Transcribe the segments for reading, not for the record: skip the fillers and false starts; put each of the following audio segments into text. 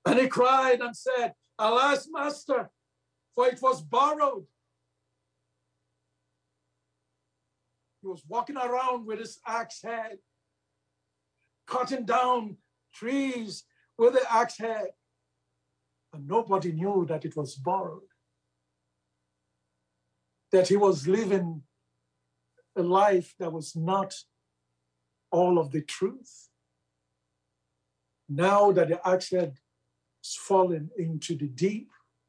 And he cried and said, Alas, master, for it was borrowed. He was walking around with his axe head, cutting down trees with the axe head. And nobody knew that it was borrowed, that he was living a life that was not all of the truth. Now that the axe head is fallen into the deep,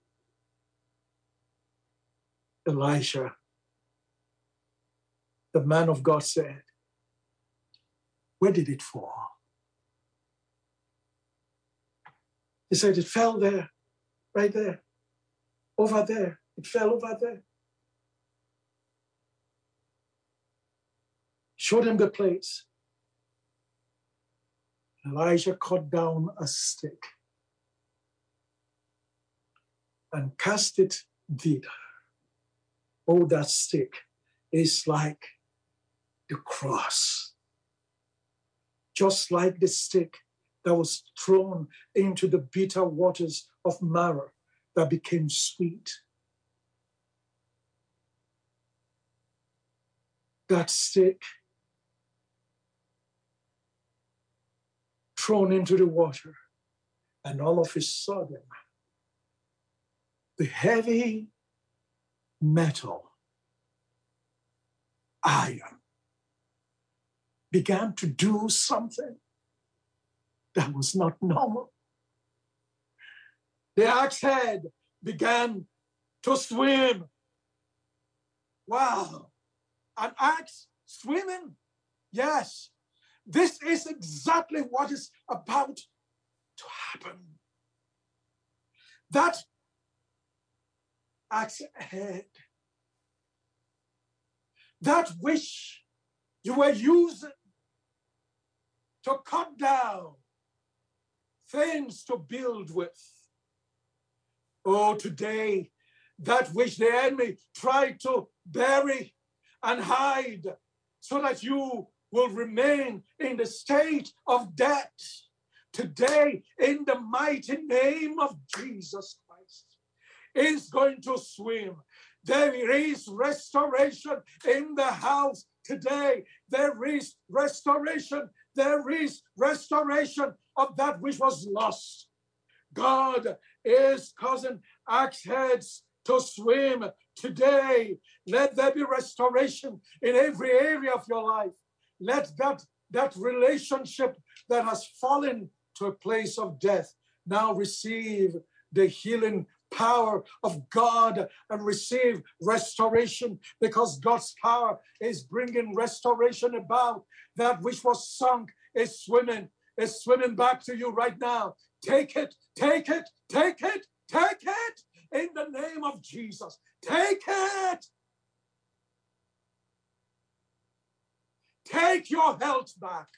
Elisha, the man of God, said, where did it fall? He said, it fell there, right there, over there. It fell over there. Showed him the place. Elijah cut down a stick and cast it thither. Oh, that stick is like the cross. Just like the stick that was thrown into the bitter waters of Marah that became sweet. That stick thrown into the water, and all of a sudden, the heavy metal, iron, began to do something that was not normal. The axe head began to swim. Wow, an axe swimming? Yes. This is exactly what is about to happen. That axe head, that which you were using to cut down things to build with. Oh, today, that which the enemy tried to bury and hide so that you will remain in the state of debt. Today, in the mighty name of Jesus Christ, is going to swim. There is restoration in the house today. There is restoration. There is restoration of that which was lost. God is causing axe heads to swim today. Let there be restoration in every area of your life. Let that relationship that has fallen to a place of death now receive the healing power of God and receive restoration, because God's power is bringing restoration about. That which was sunk is swimming back to you right now. Take it, take it, take it, take it in the name of Jesus. Take it. Take your health back.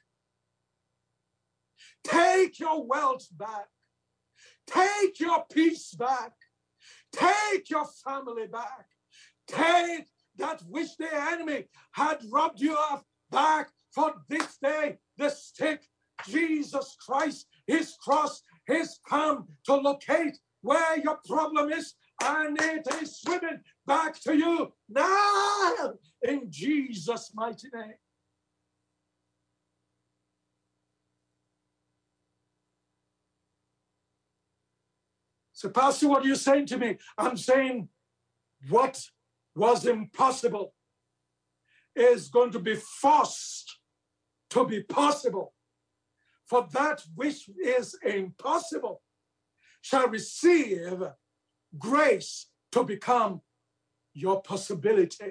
Take your wealth back. Take your peace back. Take your family back. Take that which the enemy had robbed you of back. For this day, the stick, Jesus Christ, his cross, has come to locate where your problem is, and it is swimming back to you now in Jesus' mighty name. So, Pastor, what are you saying to me? I'm saying what was impossible is going to be forced to be possible. For that which is impossible shall receive grace to become your possibility.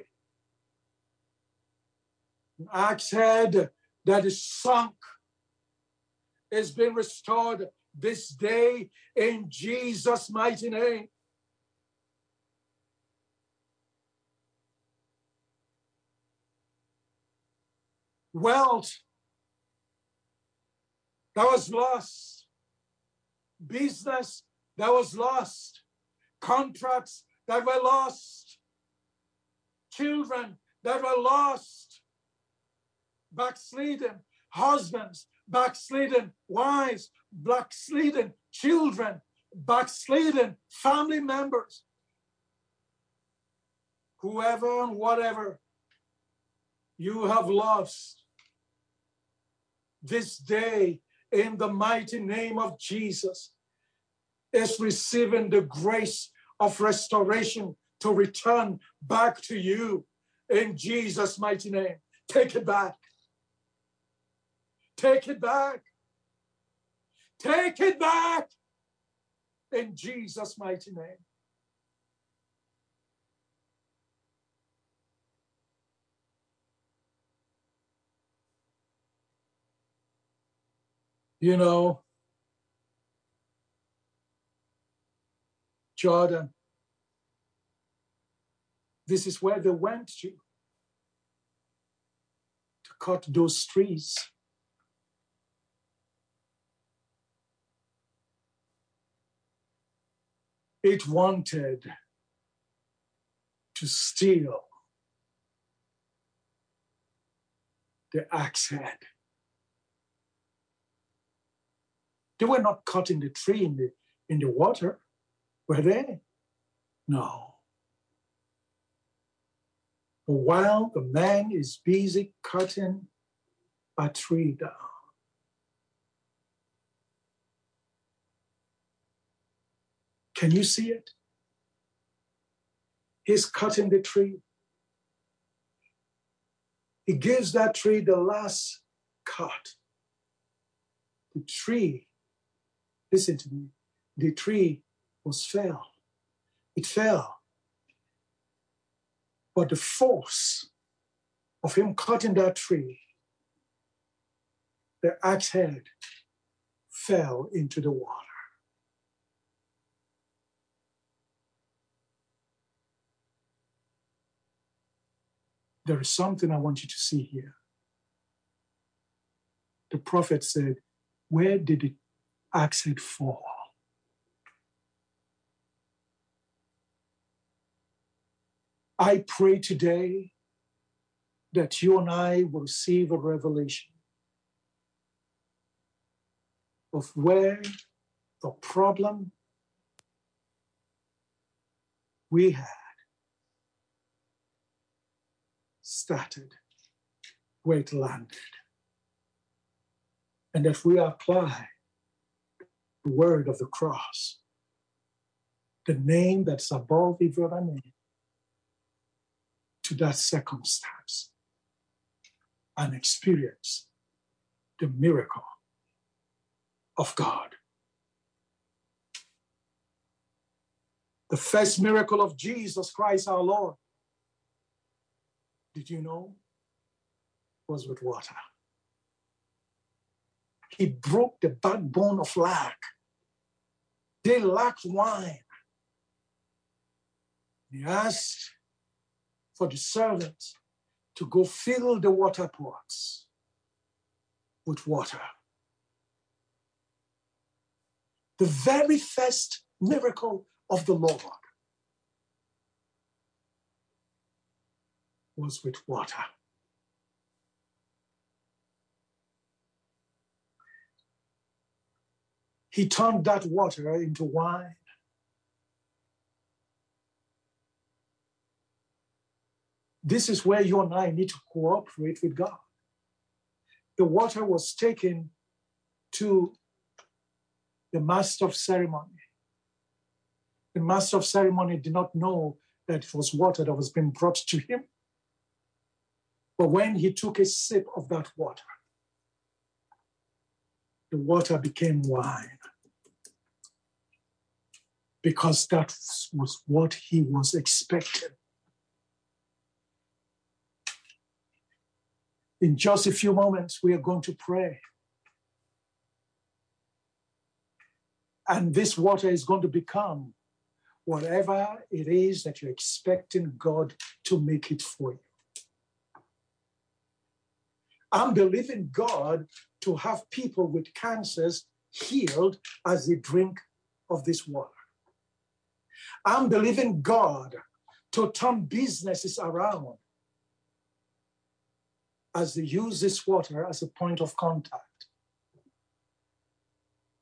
An axe head that is sunk is being restored this day in Jesus' mighty name. Wealth that was lost, business that was lost, contracts that were lost, children that were lost, backslidden, husbands backslidden wives, backslidden children, backslidden family members, whoever and whatever you have lost this day, in the mighty name of Jesus, is receiving the grace of restoration to return back to you in Jesus' mighty name. Take it back. Take it back. Take it back in Jesus' mighty name. You know, Jordan, this is where they went to cut those trees. It wanted to steal the axe head. They were not cutting the tree in the water, were they? No. But while the man is busy cutting a tree down, can you see it? He's cutting the tree. He gives that tree the last cut. The tree, listen to me, the tree fell. It fell. But the force of him cutting that tree, the axe head fell into the water. There is something I want you to see here. The prophet said, where did the axe head fall? I pray today that you and I will receive a revelation of where the problem we had started, where it landed. And that we apply the word of the cross, the name that's above every other name, to that circumstance and experience the miracle of God. The first miracle of Jesus Christ our Lord, did you know, was with water. He broke the backbone of lack. They lacked wine. He asked for the servants to go fill the water pots with water. The very first miracle of the Lord was with water. He turned that water into wine. This is where you and I need to cooperate with God. The water was taken to the master of ceremony. The master of ceremony did not know that it was water that was being brought to him. But when he took a sip of that water, the water became wine. Because that was what he was expecting. In just a few moments, we are going to pray. And this water is going to become whatever it is that you're expecting God to make it for you. I'm believing God to have people with cancers healed as they drink of this water. I'm believing God to turn businesses around as they use this water as a point of contact.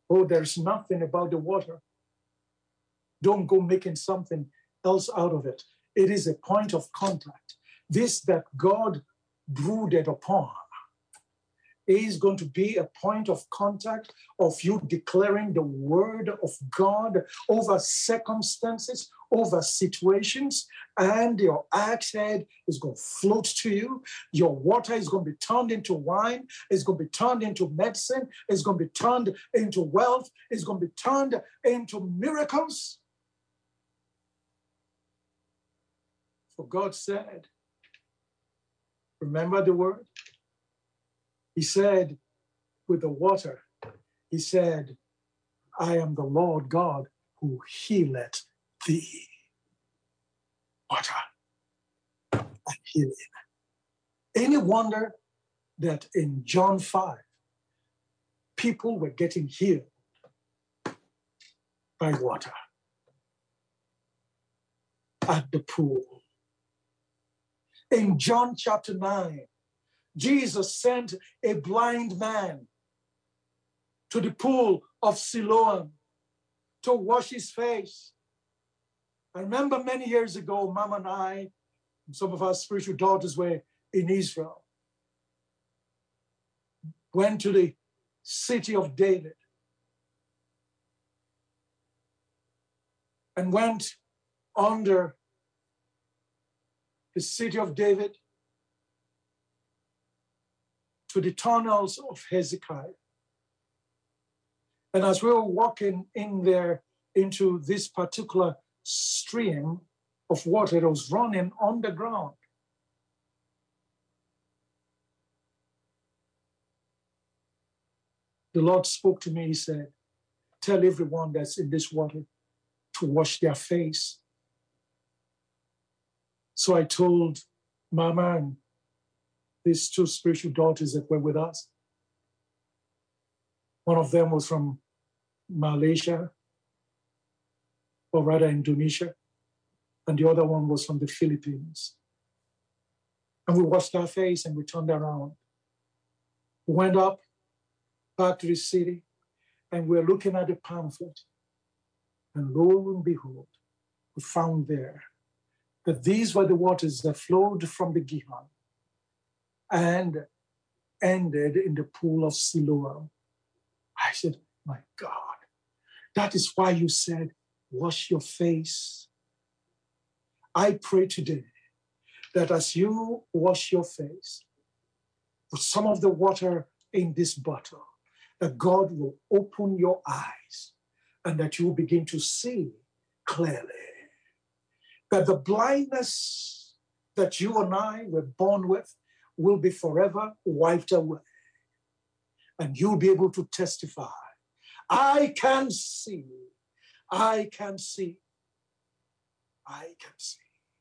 Oh, there's nothing about the water. Don't go making something else out of it. It is a point of contact. This that God brooded upon is going to be a point of contact of you declaring the word of God over circumstances, over situations, and your axe head is going to float to you. Your water is going to be turned into wine. It's going to be turned into medicine. It's going to be turned into wealth. It's going to be turned into miracles. For God said, remember the word? He said, with the water, he said, I am the Lord God who healeth thee. Water and healing. Any wonder that in John 5, people were getting healed by water at the pool. In John chapter 9, Jesus sent a blind man to the pool of Siloam to wash his face. I remember many years ago, Mom and I, some of our spiritual daughters were in Israel, went to the city of David and went under the city of David to the tunnels of Hezekiah. And as we were walking in there into this particular stream of water that was running on the ground, the Lord spoke to me. He said, tell everyone that's in this water to wash their face. So I told Mama and these two spiritual daughters that were with us. One of them was from Malaysia, or rather Indonesia, and the other one was from the Philippines. And we washed our face and we turned around. We went up back to the city and we were looking at the pamphlet. And lo and behold, we found there that these were the waters that flowed from the Gihon and ended in the pool of Siloam. I said, my God, that is why you said, wash your face. I pray today that as you wash your face with some of the water in this bottle, that God will open your eyes and that you will begin to see clearly. That the blindness that you and I were born with will be forever wiped away. And you'll be able to testify. I can see. I can see. I can see.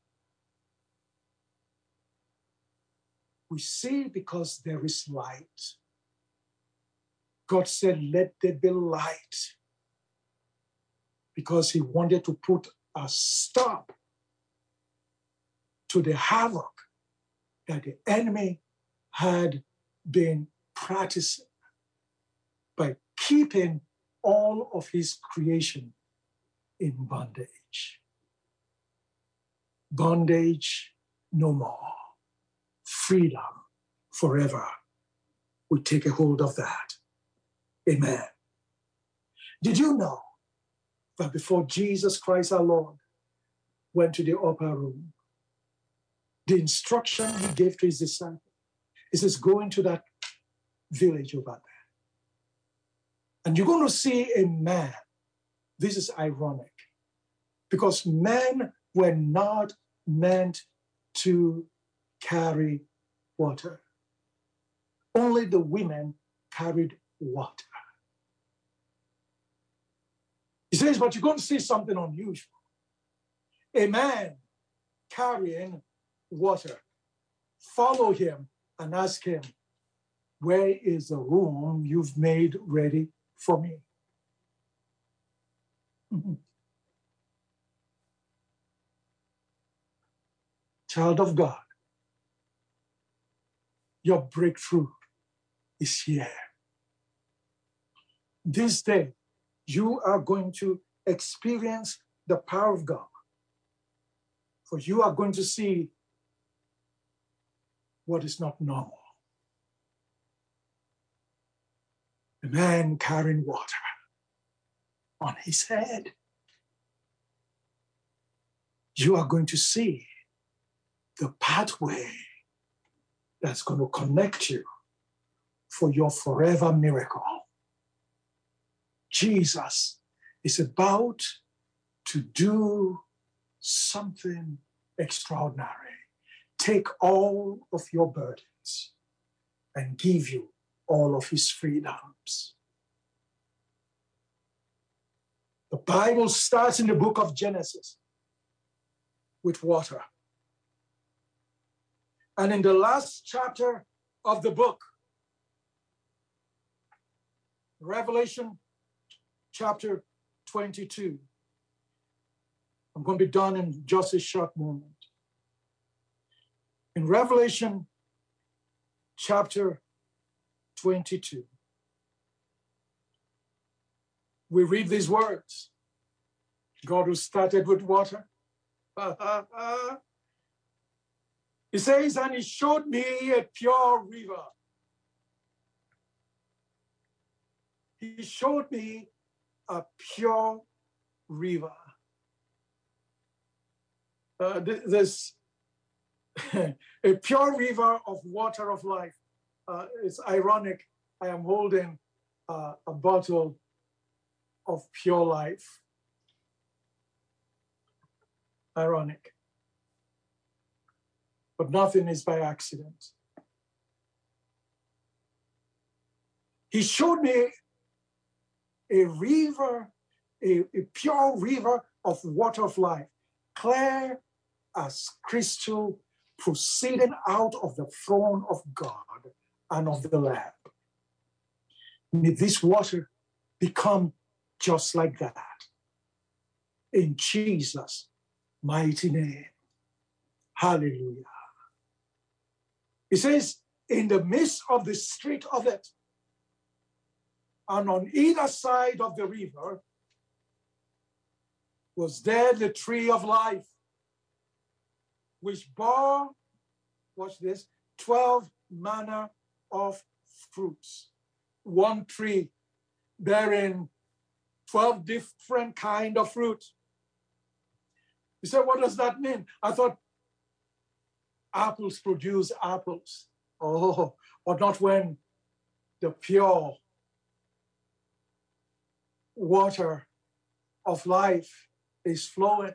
We see because there is light. God said, let there be light. Because he wanted to put a stop to the havoc that the enemy had been practicing by keeping all of his creation in bondage. Bondage no more. Freedom forever. We take a hold of that. Amen. Did you know that before Jesus Christ our Lord went to the upper room, the instruction he gave to his disciples, he says, go into that village over there. And you're going to see a man. This is ironic because men were not meant to carry water. Only the women carried water. He says, but you're going to see something unusual. A man carrying water. Follow him and ask him, where is the room you've made ready for me? Child of God, your breakthrough is here. this day, you are going to experience the power of God. For you are going to see what is not normal. A man carrying water on his head. You are going to see the pathway that's going to connect you for your forever miracle. Jesus is about to do something extraordinary. Take all of your burdens and give you all of his freedoms. The Bible starts in the book of Genesis with water. And in the last chapter of the book, Revelation chapter 22, I'm going to be done in just a short moment. In Revelation chapter 22, we read these words. God who started with water. He says, and he showed me a pure river. He showed me a pure river. There's a pure river of water of life. It's ironic. I am holding a bottle of pure life. Ironic. But nothing is by accident. He showed me a river, a pure river of water of life, clear as crystal, proceeding out of the throne of God and of the Lamb. May this water become just like that. In Jesus' mighty name. Hallelujah. He says, in the midst of the street of it, and on either side of the river, was there the tree of life, which bore, watch this, 12 manner of fruits. One tree bearing 12 different kind of fruit. You say, what does that mean? I thought apples produce apples. Oh, but not when the pure water of life is flowing.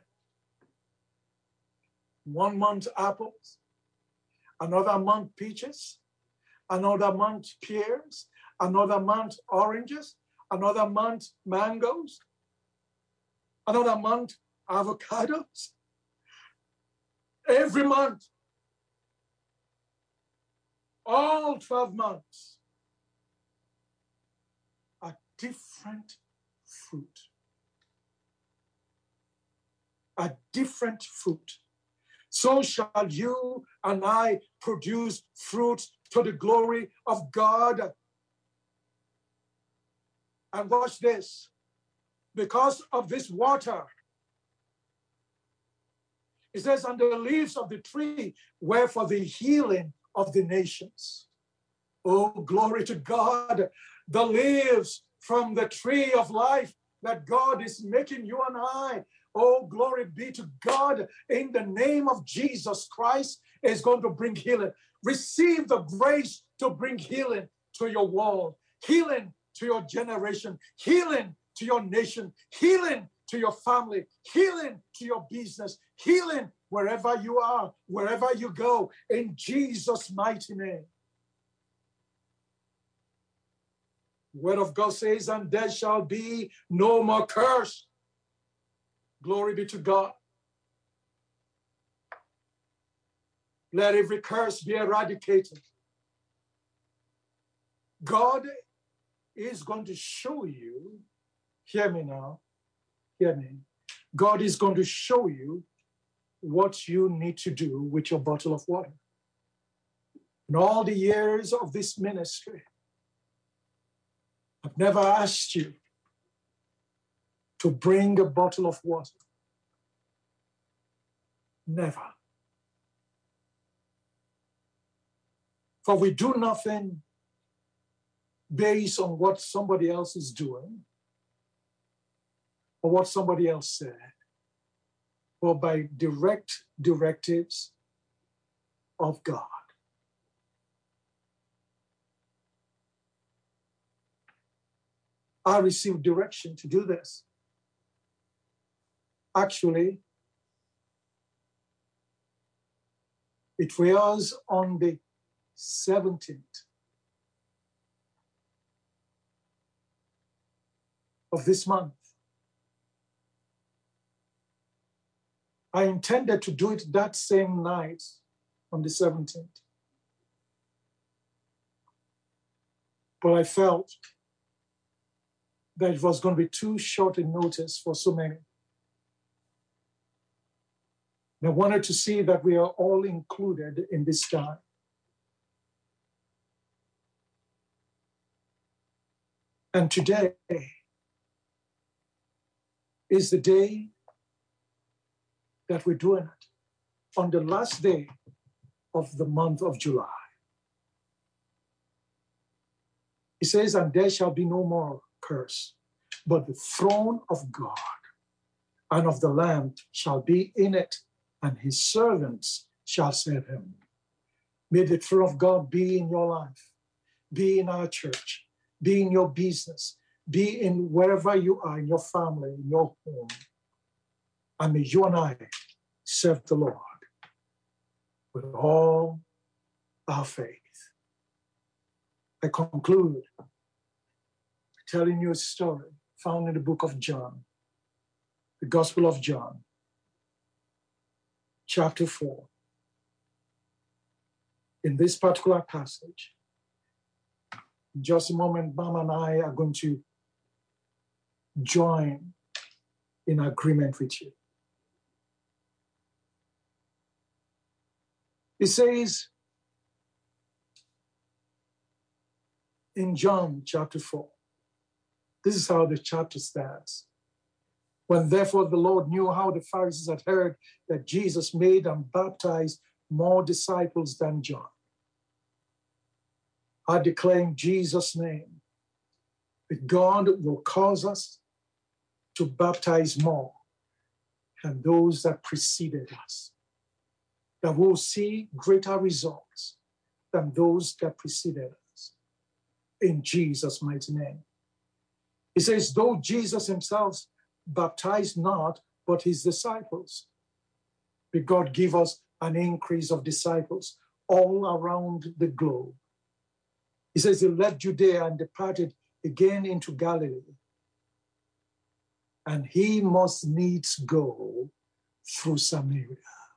1 month apples, another month peaches, another month pears, another month oranges, another month mangoes, another month avocados. Every month, all 12 months, a different fruit. A different fruit. So shall you and I produce fruit to the glory of God. And watch this. Because of this water, it says, and the leaves of the tree were for the healing of the nations. Oh, glory to God. The leaves from the tree of life that God is making you and I. Oh, glory be to God. In the name of Jesus Christ is going to bring healing. Receive the grace to bring healing to your world, healing to your generation, healing to your nation, healing to your family, healing to your business, healing wherever you are, wherever you go, in Jesus' mighty name. The word of God says, and there shall be no more curse. Glory be to God. Let every curse be eradicated. God is going to show you, hear me now, hear me. God is going to show you what you need to do with your bottle of water. In all the years of this ministry, I've never asked you to bring a bottle of water. Never. For we do nothing based on what somebody else is doing or what somebody else said, but by direct directives of God. I received direction to do this. Actually, it was on the 17th of this month. I intended to do it that same night on the 17th. But I felt that it was going to be too short a notice for so many. And I wanted to see that we are all included in this time. And today is the day that we're doing it, on the last day of the month of July. He says, and there shall be no more curse, but the throne of God and of the Lamb shall be in it, and his servants shall serve him. May the throne of God be in your life, be in our church, be in your business, be in wherever you are, in your family, in your home. And may you and I serve the Lord with all our faith. I conclude by telling you a story found in the book of John, the Gospel of John, chapter 4. In this particular passage, in just a moment, Mama and I are going to join in agreement with you. It says in John chapter 4, this is how the chapter starts. When therefore the Lord knew how the Pharisees had heard that Jesus made and baptized more disciples than John, I declare in Jesus' name that God will cause us to baptize more than those that preceded us, that we'll see greater results than those that preceded us. In Jesus' mighty name. He says, though Jesus himself baptized not, but his disciples, may God give us an increase of disciples all around the globe. He says he left Judea and departed again into Galilee. And he must needs go through Samaria.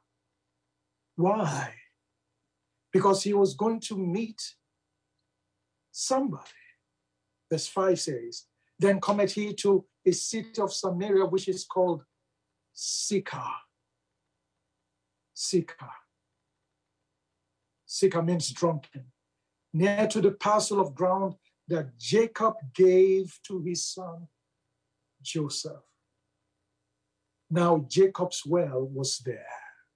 Why? Because he was going to meet somebody. Verse 5 says, then cometh he to a city of Samaria, which is called Sychar. Sychar. Sychar means drunken. Near to the parcel of ground that Jacob gave to his son Joseph. Now Jacob's well was there.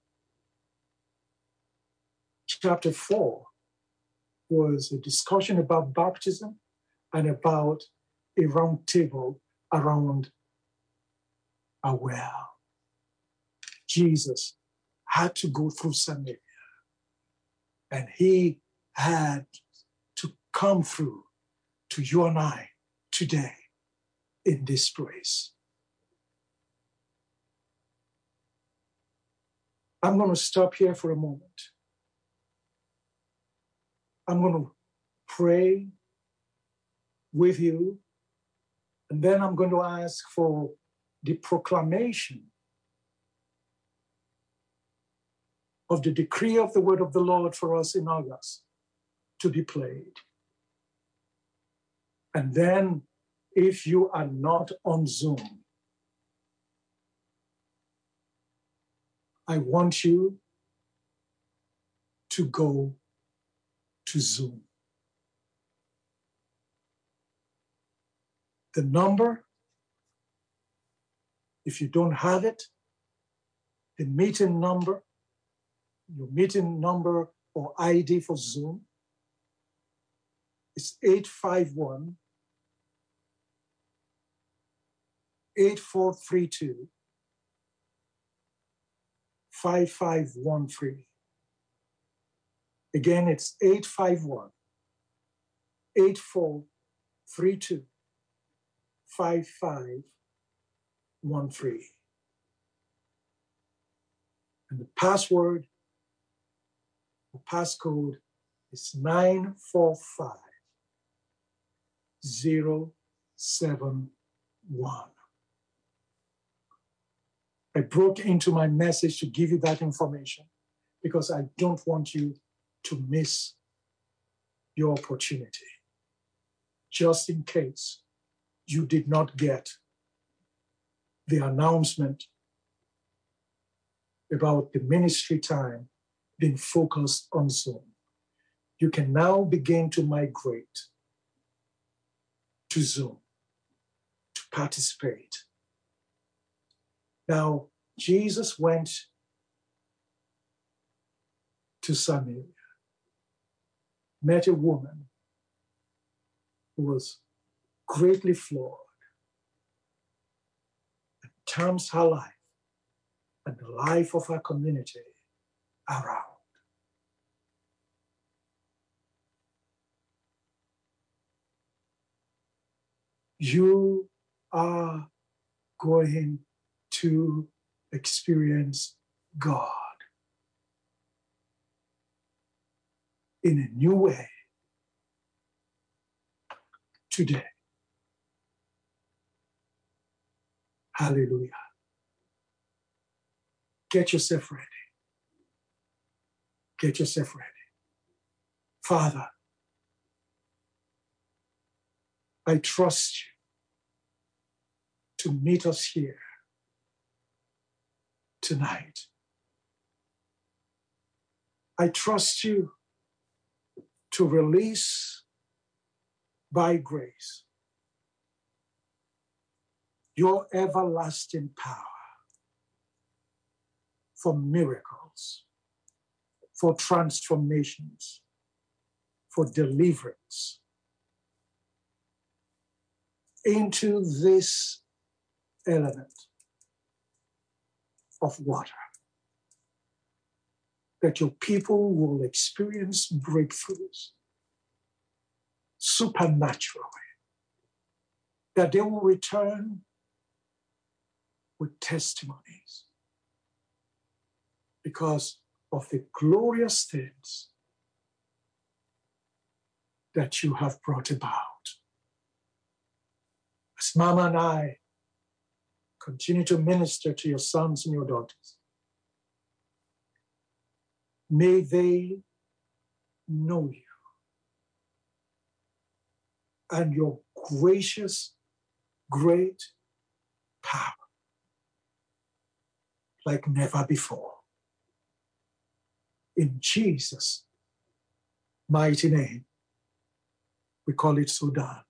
Chapter 4 was a discussion about baptism and about a round table around a well. Jesus had to go through Samaria, and he had to come through to you and I today in this place. I'm going to stop here for a moment. I'm going to pray with you, and then I'm going to ask for the proclamation of the decree of the word of the Lord for us in August to be played. And then, if you are not on Zoom, I want you to go to Zoom. The number, if you don't have it, the meeting number, your meeting number or ID for Zoom is 851 8432 5513. Again, it's 851 8432 5513. And the password or passcode is 945071. I broke into my message to give you that information because I don't want you to miss your opportunity. Just in case you did not get the announcement about the ministry time being focused on Zoom, you can now begin to migrate to Zoom to participate. Now, Jesus went to Samaria, met a woman who was greatly flawed, and turns her life and the life of her community around. You are going to experience God in a new way today. Hallelujah. Get yourself ready. Get yourself ready. Father, I trust you to meet us here tonight. I trust you to release by grace your everlasting power for miracles, for transformations, for deliverance into this element of water, that your people will experience breakthroughs supernaturally, that they will return with testimonies because of the glorious things that you have brought about. As Mama and I continue to minister to your sons and your daughters, may they know you and your gracious, great power like never before. In Jesus' mighty name, we call it so done.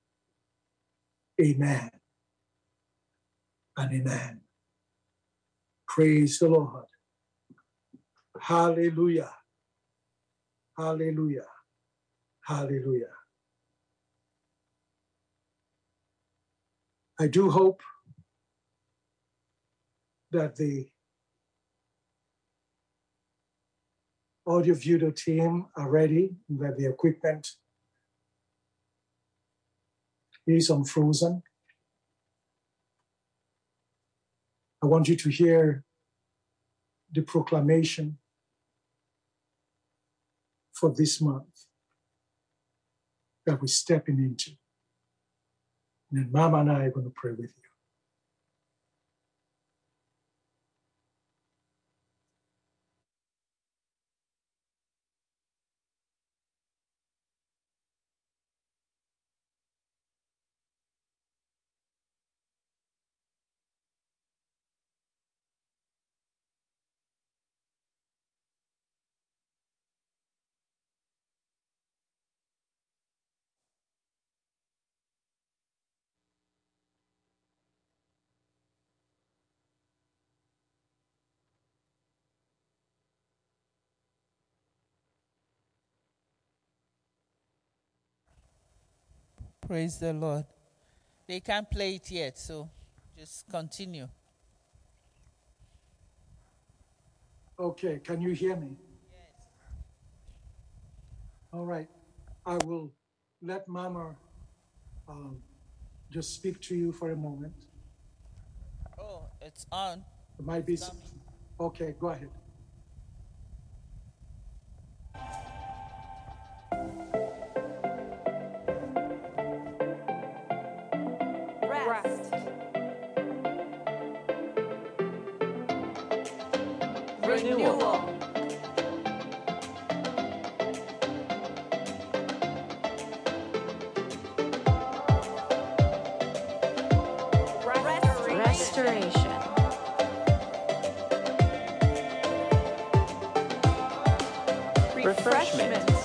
Amen and amen. Praise the Lord. Hallelujah. Hallelujah. Hallelujah. I do hope that the audio-video team are ready, that the equipment is unfrozen. I want you to hear the proclamation for this month that we're stepping into. And then Mama and I are going to pray with you. Praise the Lord. They can't play it yet, so just continue. Okay, can you hear me? Yes. All right. I will let Mama just speak to you for a moment. Oh, it's on. It might be. Okay, go ahead. Rest. Renewal. Restoration. Refreshment.